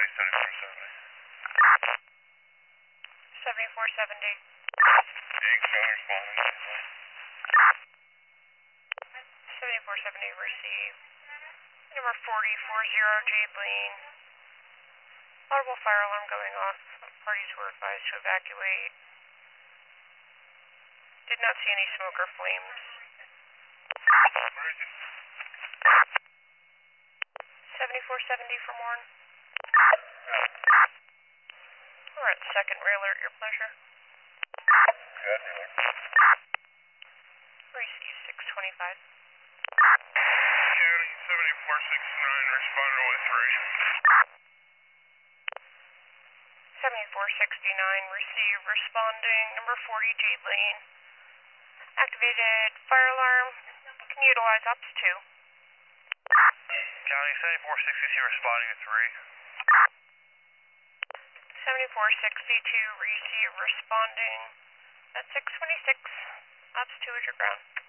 7470. Thanks, responding. 7470, receive. Number 4040 Jade Lane. Audible fire alarm going off. Parties were advised to evacuate. Did not see any smoke or flames. 7470 from Warren. We're at second ray alert, your pleasure. Good. Receive 625. County 7469, respond to 3. 7469, receive, responding, number 40 Jade Lane. Activated fire alarm. Can you utilize Ops 2? County 7462, responding to 3. 7462, receive, responding at 626. Ops 2 is your ground.